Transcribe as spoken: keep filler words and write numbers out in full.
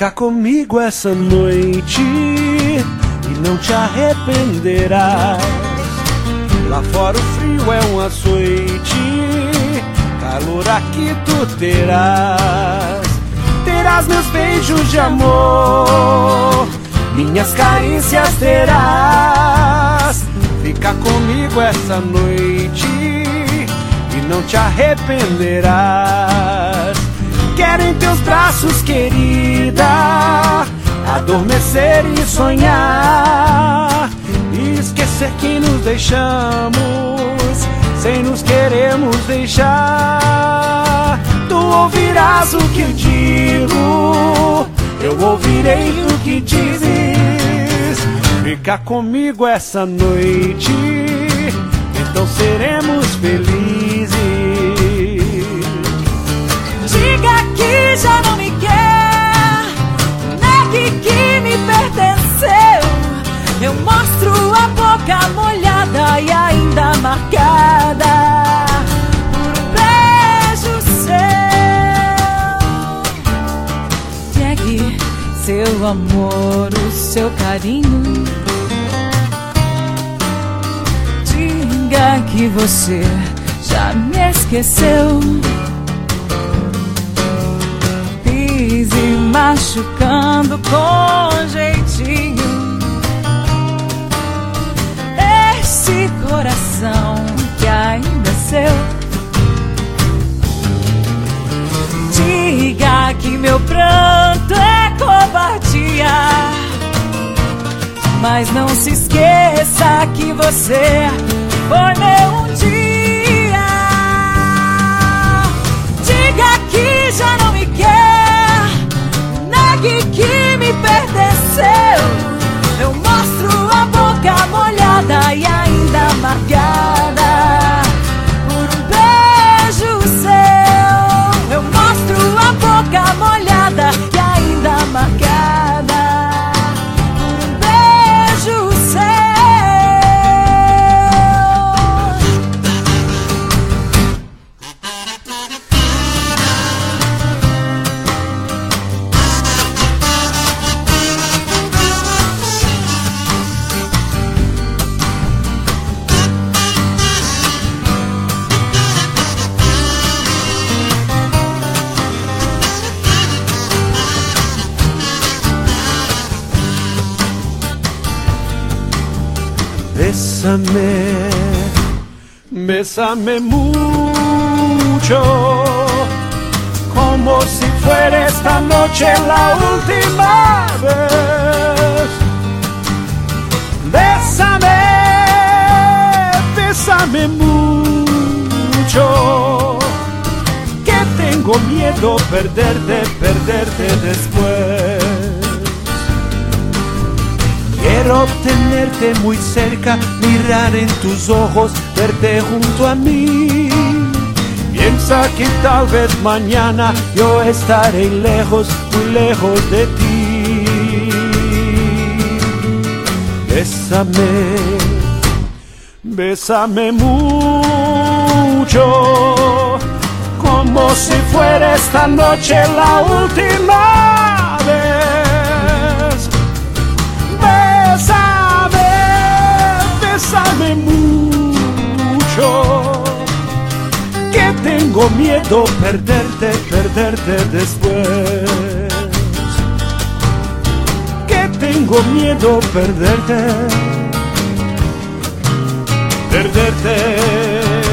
Fica comigo essa noite e não te arrependerás. Lá fora o frio é um açoite, calor aqui tu terás. Terás meus beijos de amor, minhas carícias terás. Fica comigo essa noite e não te arrependerás. Quero em teus braços, querida, adormecer e sonhar, e esquecer que nos deixamos sem nos queremos deixar. Tu ouvirás o que eu digo, eu ouvirei o que dizes. Fica comigo essa noite, então seremos felizes. Diga que já não me quer, negue que me pertenceu. Eu mostro a boca molhada e ainda marcada por um beijo seu. Negue seu amor, o seu carinho. Diga que você já me esqueceu. Pise machucando com jeitinho esse coração que ainda é seu. Diga que meu pranto é covardia, mas não se esqueça que você foi meu um dia. Diga que já não me quer, negue que me pertenceu. Eu mostro a boca molhada e ainda marcada por um beijo seu. Eu mostro a boca molhada e ainda marcada por um beijo seu. Bésame, bésame mucho, como si fuera esta noche la última vez. Bésame, bésame mucho, que tengo miedo perderte, perderte después. Quiero tenerte muy cerca, mirar en tus ojos, verte junto a mí. Piensa que tal vez mañana yo estaré lejos, muy lejos de ti. Bésame, bésame mucho, como si fuera esta noche la última vez. Bésame mucho, que tengo miedo perderte, perderte después. Que tengo miedo perderte, perderte.